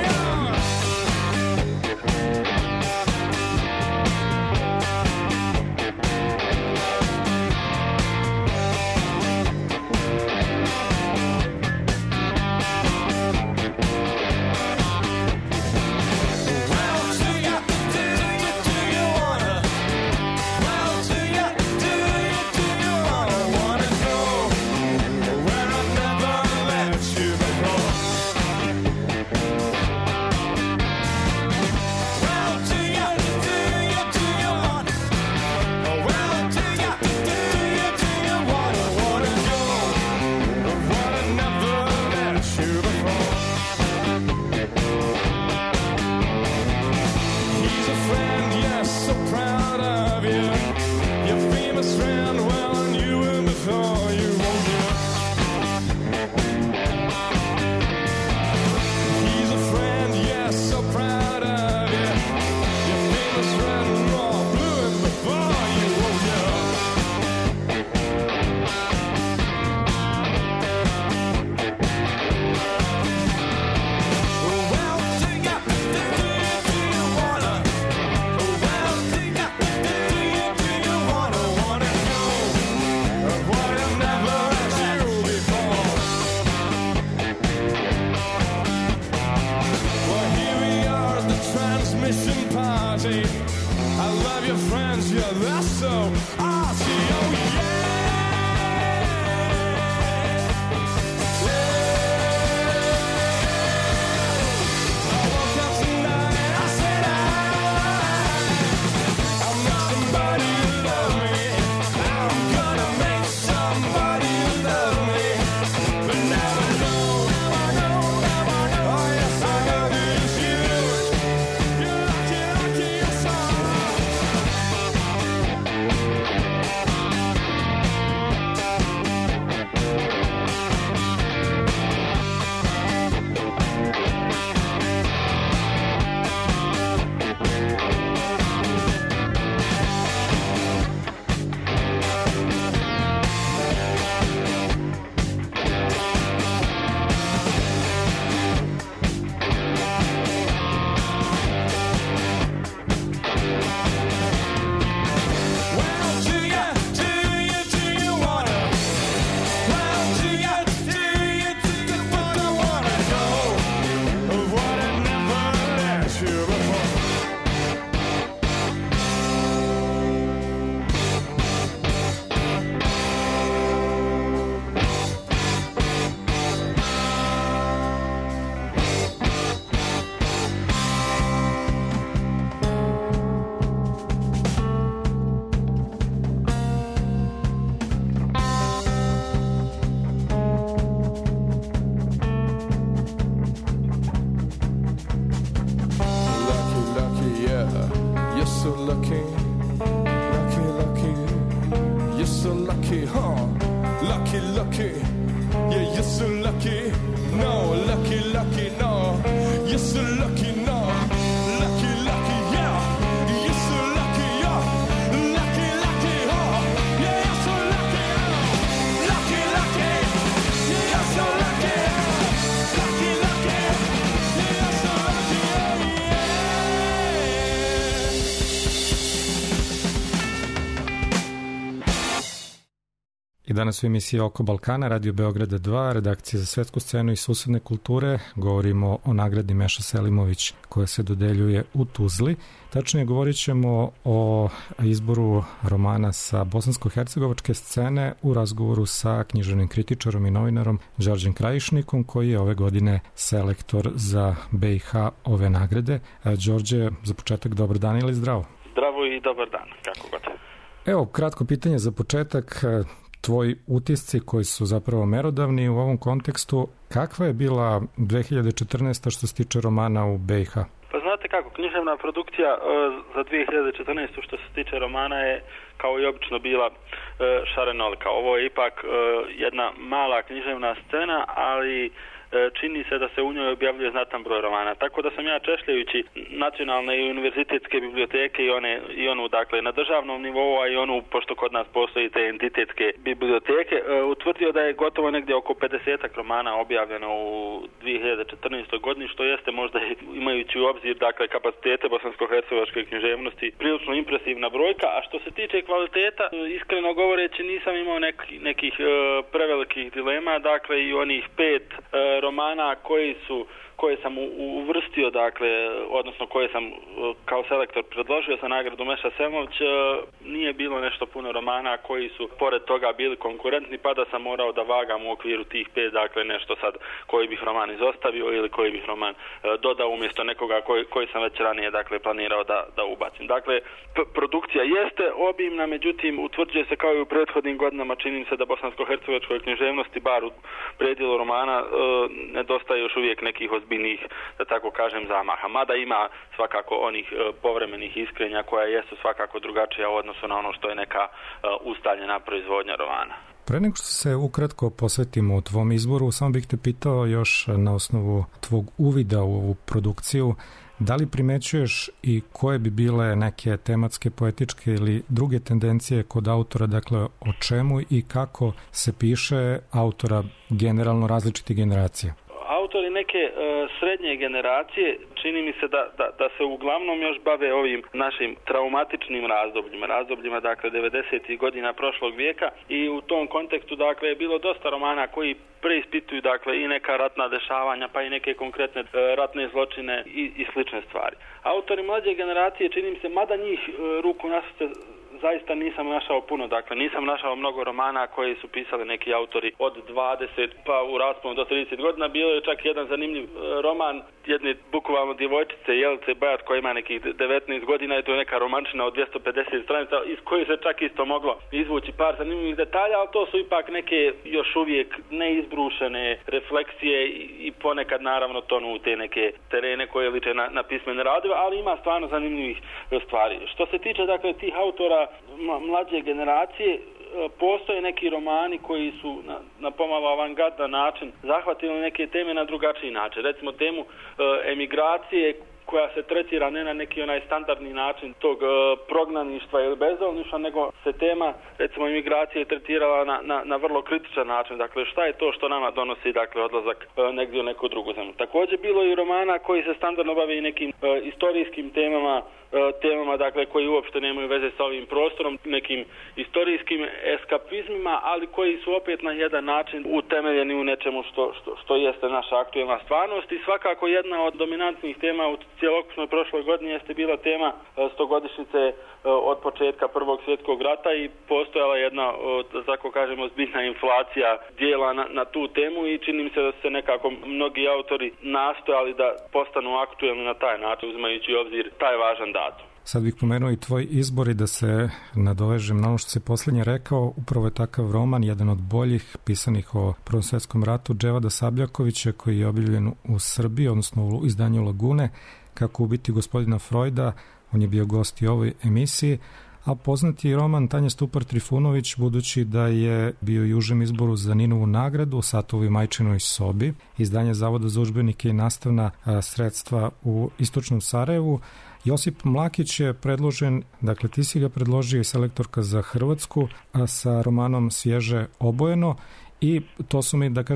I danas u emisiji Oko Balkana, Radio Beograda dva, redakcija za svetsku scenu i susedne kulture, govorimo o nagradi Meša Selimović koja se dodeljuje u Tuzli. Tačnije govorit ćemo o izboru romana sa bosansko-hercegovačke scene u razgovoru sa književnim kritičarom i novinarom Đorđem Krajišnikom, koji je ove godine selektor za B i H ove nagrade. Đorđe, za početak dobar dan ili zdravo? Zdravo i dobar dan, kako god. Evo, kratko pitanje za početak. Tvoji utisci koji su zapravo merodavni u ovom kontekstu, kakva je bila dve hiljade četrnaesta. što se tiče romana u B i H? Pa znate kako, književna produkcija e, za dve hiljade četrnaestu. što se tiče romana je kao i obično bila e, šarenolika. Ovo je ipak e, jedna mala književna scena, ali čini se da se u njoj objavljuje znatan broj romana. Tako da sam ja, češljajući nacionalne i univerzitetske biblioteke i one i onu dakle na državnom nivou, a i onu, pošto kod nas postoji te entitetske biblioteke, utvrdio da je gotovo negdje oko pedesetak romana objavljeno u dve hiljade četrnaestoj. godini, što jeste možda, imajući u obzir dakle kapacitete bosansko-hercegovačke književnosti, prilično impresivna brojka. A što se tiče kvaliteta, iskreno govoreći, nisam imao neki, nekih e, prevelikih dilema, dakle i onih pet e, romana koji su koje sam uvrstio, dakle, odnosno koje sam kao selektor predložio za nagradu Meša Selimović, nije bilo nešto puno romana koji su pored toga bili konkurentni, pa da sam morao da vagam u okviru tih pet, dakle, nešto sad koji bih roman izostavio ili koji bih roman dodao umjesto nekoga koji, koji sam već ranije, dakle, planirao da, da ubacim. Dakle, p- produkcija jeste obimna, međutim, utvrđuje se kao i u prethodnim godinama, čini se da bosansko-hercegovačkoj književnosti, bar u predjelu romana, nedostaje još uvijek nekih ozbiljnih, da tako kažem, zamaha. Mada ima svakako onih e, povremenih iskrenja koja jesu svakako drugačija u odnosu na ono što je neka e, ustaljena proizvodnja romana. Pre nego što se ukratko posvetimo u tvom izboru, samo bih te pitao još na osnovu tvog uvida u ovu produkciju, da li primećuješ i koje bi bile neke tematske, poetičke ili druge tendencije kod autora, dakle o čemu i kako se piše autora generalno različitih generacija? Autori neke e, srednje generacije, čini mi se da, da, da se uglavnom još bave ovim našim traumatičnim razdobljima, razdobljima dakle devedesetih godina prošlog vijeka, i u tom kontekstu dakle je bilo dosta romana koji preispituju dakle i neka ratna dešavanja, pa i neke konkretne e, ratne zločine i, i slične stvari. Autori mlađe generacije, čini mi se, mada njih e, ruku na srce zaista nisam našao puno, dakle nisam našao mnogo romana koji su pisali neki autori od dvadeset pa u rasponu do trideset godina. Bilo je čak jedan zanimljiv roman jedne bukvalno djevojčice Jelice Bajat koja ima nekih devetnaest godina i to je neka romančina od dvjesto pedeset stranica iz koje se čak isto moglo izvući par zanimljivih detalja, ali to su ipak neke još uvijek neizbrušene refleksije i ponekad naravno tonu u te neke terene koje liče na, na pismene radove, ali ima stvarno zanimljivih stvari. Što se tiče dakle tih autora mlađe generacije, postoje neki romani koji su na, na pomalo avangardan način zahvatili neke teme na drugačiji način. Recimo temu e, emigracije koja se tretira ne na neki onaj standardni način tog e, prognaništva ili bezdolništva, nego se tema recimo emigracije tretirala na, na, na vrlo kritičan način. Dakle, šta je to što nama donosi dakle odlazak e, negdje u neku drugu zemlju. Također bilo i romana koji se standardno bave i nekim e, istorijskim temama, temama dakle koji uopšte nemaju veze sa ovim prostorom, nekim istorijskim eskapizmima, ali koji su opet na jedan način utemeljeni u nečemu što, što, što jeste naša aktuelna stvarnost. I svakako jedna od dominantnih tema u cjelokupnoj prošloj godini jeste bila tema stogodišnjice od početka Prvog svjetskog rata i postojala jedna, da tako kažemo, zbiljna inflacija dijela na, na tu temu i čini mi se da se nekako mnogi autori nastojali da postanu aktuelni na taj način, uzimajući u obzir taj važan datum. Sad bih pomenuo i tvoj izbor i da se nadovežem na ono što si posljednje rekao. Upravo je takav roman, jedan od boljih pisanih o Prvom svjetskom ratu, Dževada Sabljakovića, koji je objavljen u Srbiji, odnosno u izdanju Lagune, Kako ubiti gospodina Freuda. On je bio gost i u ovoj emisiji. A poznati roman Tanje Stupar Trifunović, budući da je bio i užem izboru za Ninovu nagradu, Satovu i majčinoj sobi, izdanje Zavoda za udžbenike i nastavna sredstva u Istočnom Sarajevu. Josip Mlakić je predložen, dakle ti si ga predložio i selektorka za Hrvatsku, a sa romanom Svježe obojeno, i to su mi, da kažem,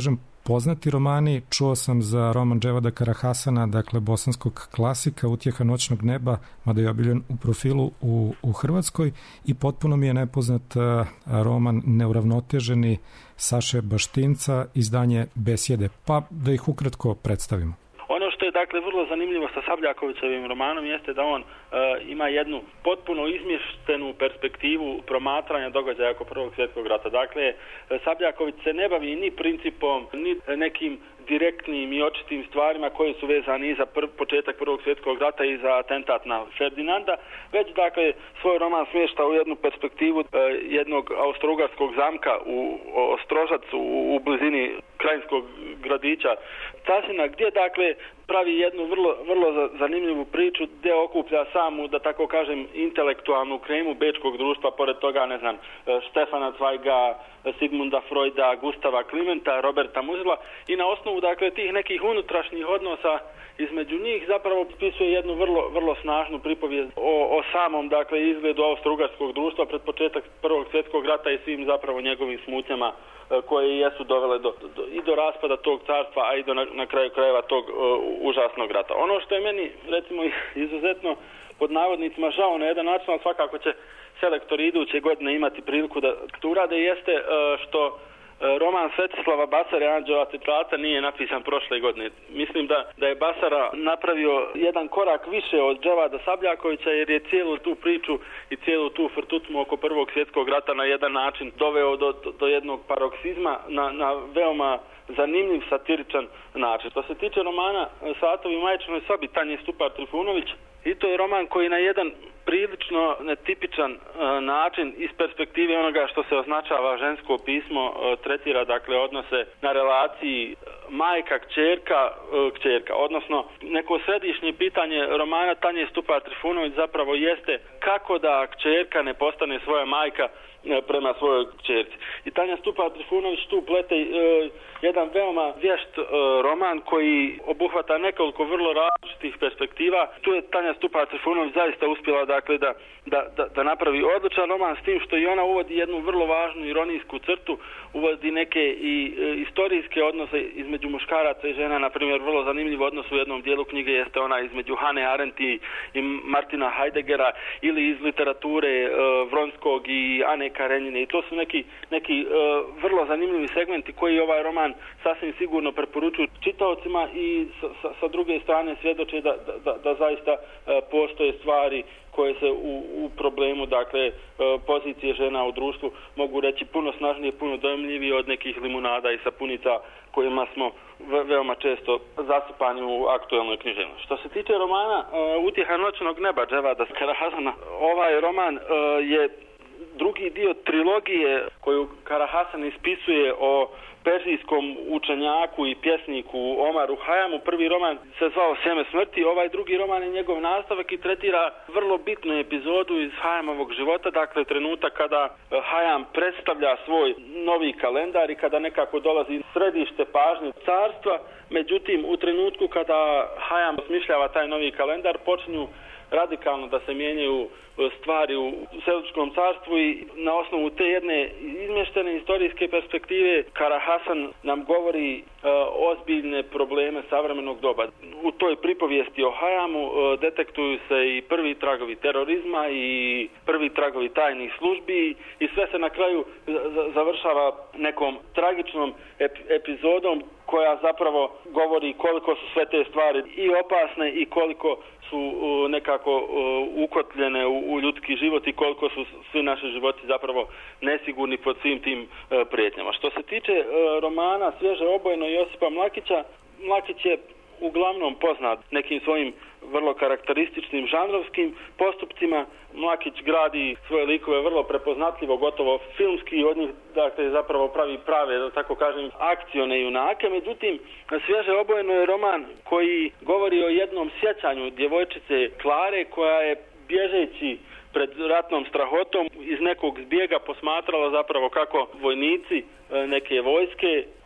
poznati romani. Čuo sam za roman Dževada Karahasana, dakle bosanskog klasika Utjeha noćnog neba, mada je obiljen u profilu u, u Hrvatskoj, i potpuno mi je nepoznat roman Neuravnoteženi Saše Baštinca, izdanje Besjede, pa da ih ukratko predstavimo. Ono što je dakle vrlo zanimljivo sa Sabljakovićevim romanom jeste da on e, ima jednu potpuno izmještenu perspektivu promatranja događaja oko Prvog svjetskog rata. Dakle, Sabljaković se ne bavi ni principom, ni nekim direktnim i očitim stvarima koji su vezani i za pr- početak Prvog svjetskog rata i za atentat na Ferdinanda, već dakle svoj roman smješta u jednu perspektivu e, jednog austrougarskog zamka u Ostrožacu u, u blizini krajinskog gradića Casina, gdje dakle pravi jednu vrlo, vrlo zanimljivu priču gdje okuplja samu, da tako kažem, intelektualnu kremu bečkog društva, pored toga, ne znam, Štefana Cvajga, Sigmunda Freuda, Gustava Klimenta, Roberta Muzila, i na osnovu dakle tih nekih unutrašnjih odnosa između njih zapravo pisuje jednu vrlo, vrlo snažnu pripovijest o, o samom dakle izgledu austrougarskog društva pred početak Prvog svjetskog rata i svim zapravo njegovim smutnjama koje jesu dovele do, do, i do raspada tog carstva, a i do na, na kraju krajeva tog uh, užasnog rata. Ono što je meni recimo izuzetno pod navodnicima žao na jedan način, ali svakako će selektori iduće godine imati priliku da to urade, jeste uh, što uh, roman Svetislava Basare Anđela Teplata nije napisan prošle godine. Mislim da, da je Basara napravio jedan korak više od Dževada Sabljakovića, jer je cijelu tu priču i cijelu tu frtutmu oko Prvog svjetskog rata na jedan način doveo do, do, do jednog paroksizma na, na veoma zanimljiv satiričan način. Što se tiče romana Satovi u majčinoj sobi Tanje Stupar Trifunović, i to je roman koji na jedan prilično netipičan uh, način iz perspektive onoga što se označava žensko pismo uh, tretira dakle odnose na relaciji majka kćerka uh, kćerka, odnosno neko središnje pitanje romana Tanje Stupar Trifunović zapravo jeste kako da kćerka ne postane svoja majka prema svojoj kćerci. I Tanja Stupar Trifunović tu plete e, jedan veoma vješt e, roman koji obuhvata nekoliko vrlo različitih perspektiva. Tu je Tanja Stupar Trifunović zaista uspjela dakle da, da, da, da napravi odličan roman, s tim što i ona uvodi jednu vrlo važnu ironijsku crtu, uvodi neke i e, istorijske odnose između muškaraca i žena. Na primjer, vrlo zanimljiv odnos u jednom dijelu knjige jeste ona između Hane Arendt i, i Martina Heideggera, ili iz literature e, Vronskog i Ane Karenjine, i to su neki, neki uh, vrlo zanimljivi segmenti koji ovaj roman sasvim sigurno preporučuju čitaocima i sa, sa, sa druge strane svjedoče da, da, da zaista uh, postoje stvari koje se u, u problemu dakle uh, pozicije žena u društvu mogu reći puno snažnije, puno dojmljivije od nekih limunada i sapunica kojima smo ve, veoma često zasipani u aktuelnoj književnosti. Što se tiče romana uh, Utjeha noćnog neba Dževada Karahasana, ovaj roman uh, je drugi dio trilogije koju Karahasan ispisuje o perzijskom učenjaku i pjesniku Omaru Hajamu. Prvi roman se zvao Sjeme smrti, ovaj drugi roman je njegov nastavak i tretira vrlo bitnu epizodu iz Hajamovog života, dakle trenutak kada Hajam predstavlja svoj novi kalendar i kada nekako dolazi središte pažnje carstva. Međutim, u trenutku kada Hajam osmišljava taj novi kalendar, počinju radikalno da se mijenjaju stvari u Seljučkom carstvu i na osnovu te jedne izmještene historijske perspektive Karahasan nam govori e, ozbiljne probleme savremenog doba. U toj pripovijesti o Hajamu e, detektuju se i prvi tragovi terorizma i prvi tragovi tajnih službi i sve se na kraju završava nekom tragičnom ep epizodom koja zapravo govori koliko su sve te stvari i opasne i koliko su uh, nekako uh, ukotljene u, u ljudski život i koliko su svi naši životi zapravo nesigurni pod svim tim uh, prijetnjama. Što se tiče uh, romana Svježe obojeno Josipa Mlakića, Mlakić je uglavnom poznat nekim svojim vrlo karakterističnim žanrovskim postupcima. Mlakić gradi svoje likove vrlo prepoznatljivo, gotovo filmski, od njih dakle zapravo pravi prave, da tako kažem, akcione junake. Međutim, Svježe obojeno je roman koji govori o jednom sjećanju djevojčice Klare koja je bježeći pred ratnom strahotom iz nekog zbjega posmatrala zapravo kako vojnici neke vojske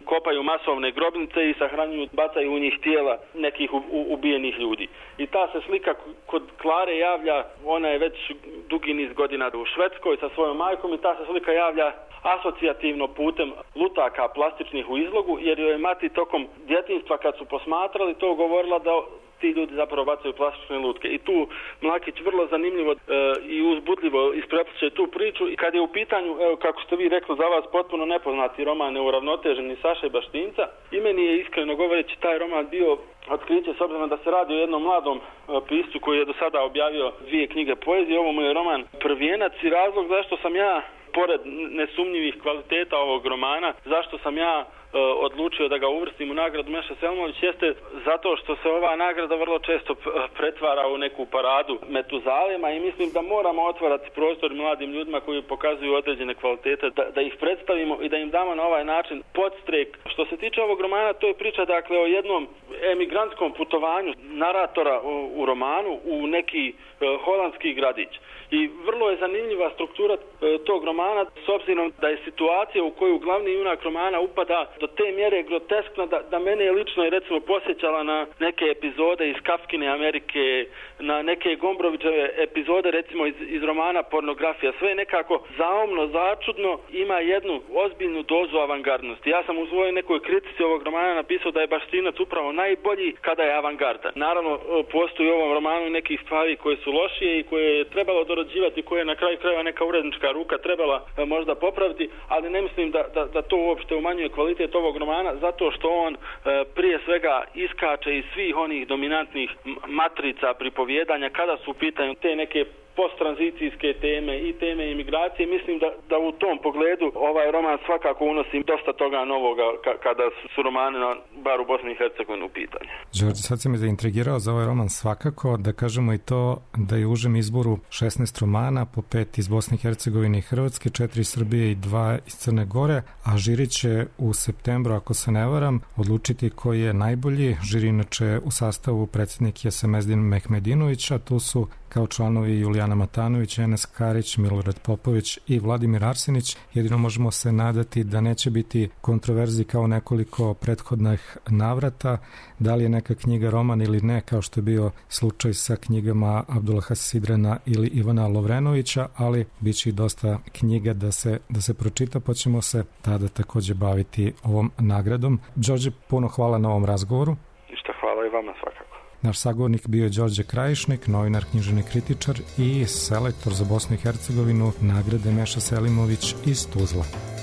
kopaju masovne grobnice i sahranjuju, bacaju u njih tijela nekih u, u, ubijenih ljudi. I ta se slika kod Klare javlja, ona je već dugi niz godina u Švedskoj sa svojom majkom i ta se slika javlja asocijativno putem lutaka plastičnih u izlogu, jer joj je mati tokom djetinjstva kad su posmatrali to govorila da ti ljudi zapravo bacaju plastične lutke. I tu Mlakić vrlo zanimljivo e, i uzbudljivo isprepliče tu priču. I kad je u pitanju, evo, kako ste vi rekli, za vas potpuno nepoznati roman Neuravnoteženi Saše Baštinca, i meni je iskreno govoreći taj roman bio otkriće, s obzirom da se radi o jednom mladom e, piscu koji je do sada objavio dvije knjige poezije. Ovo mu je roman prvijenac i razlog zašto sam ja, pored nesumnjivih kvaliteta ovog romana, zašto sam ja e, odlučio da ga uvrstim u nagradu Meša Selimović, jeste zato što se ova nagrada vrlo često pretvara u neku paradu Metuzalema i mislim da moramo otvarati prostor mladim ljudima koji pokazuju određene kvalitete, da, da ih predstavimo i da im damo na ovaj način podstrek. Što se tiče ovog romana, to je priča dakle o jednom emigrantskom putovanju naratora u, u romanu u neki e, holandski gradić. I vrlo je zanimljiva struktura e, tog romana, s obzirom da je situacija u koju glavni junak romana upada do te mjere groteskna da, da mene je lično je recimo posjećala na neke epizode iz Kafkine Amerike, na neke Gombrovićeve epizode recimo iz, iz romana Pornografija. Sve je nekako zaumno, začudno, ima jednu ozbiljnu dozu avangardnosti. Ja sam u svojoj nekoj kritici ovog romana napisao da je Baštinac upravo najbolji kada je avangardan. Naravno, postoji u ovom romanu nekih stvari koje su lošije i koje je trebalo dorađivati, koje je na kraju krajeva neka urednička ruka trebala e, možda popraviti, ali ne mislim da, da, da to uopšte umanjuje kvalitet ovog romana, zato što on e, prije svega iskače iz svih onih dominantnih matrica pripovjedanja kada su u pitanju te neke posttranzicijske teme i teme imigracije. Mislim da, da u tom pogledu ovaj roman svakako unosi dosta toga novoga ka, kada su romane na, bar u Bosni i Hercegovini u pitanju. Đorđe, sad si me zaintrigirao za ovaj roman svakako, da kažemo i to da je u užem izboru šesnaest romana, po pet iz Bosne i Hercegovine i Hrvatske, četiri iz Srbije i dva iz Crne Gore, a žiri će u septembru, ako se ne varam, odlučiti koji je najbolji. Žiri inače u sastavu predsjednik je Semezdin Mehmedinović, a tu su kao članovi Julijana Matanović, Enes Karić, Milorad Popović i Vladimir Arsenić. Jedino možemo se nadati da neće biti kontroverzi kao nekoliko prethodnih navrata, da li je neka knjiga roman ili ne, kao što je bio slučaj sa knjigama Abdullaha Sidrena ili Ivana Lovrenovića, ali bit će i dosta knjiga da se, da se pročita, pa ćemo se tada takođe baviti ovom nagradom. Đorđe, puno hvala na ovom razgovoru. Ništa, hvala i vama svakako. Naš sagovornik bio je Đorđe Krajišnik, novinar, književni kritičar i selektor za Bosnu i Hercegovinu nagrade Meša Selimović iz Tuzla.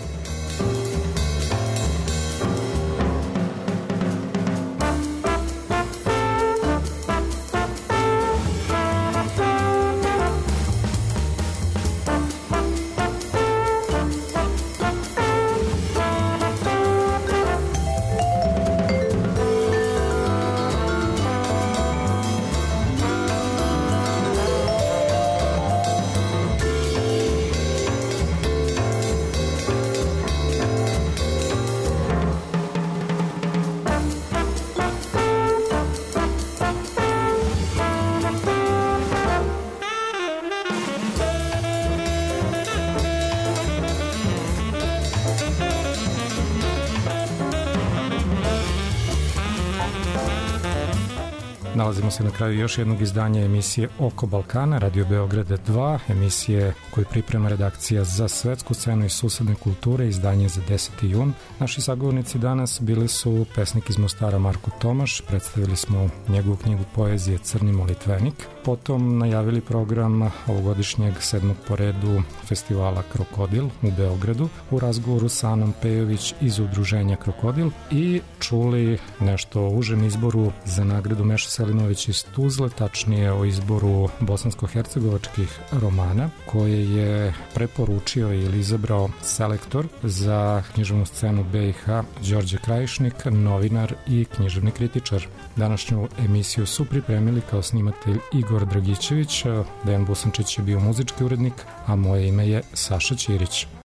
Nalazimo se na kraju još jednog izdanja emisije Oko Balkana, Radio Beograda dva, emisije koju priprema redakcija za svetsku scenu i susedne kulture, izdanje za deseti jun. Naši sagovornici danas bili su pesnik iz Mostara Marko Tomaš, predstavili smo njegovu knjigu poezije Crni molitvenik, potom najavili program ovogodišnjeg sedmog po redu festivala Krokodil u Beogradu u razgovoru sa Anom Pejović iz udruženja Krokodil i čuli nešto o užem izboru za nagradu Meša Selimović iz Tuzle, tačnije o izboru bosansko-hercegovačkih romana koje je preporučio ili izabrao selektor za književnu scenu B i H Đorđe Krajišnik, novinar i književni kritičar. Današnju emisiju su pripremili kao snimatelj Igor Dragićević, Dejan Busančić je bio muzički urednik, a moje ime je Saša Ćirić.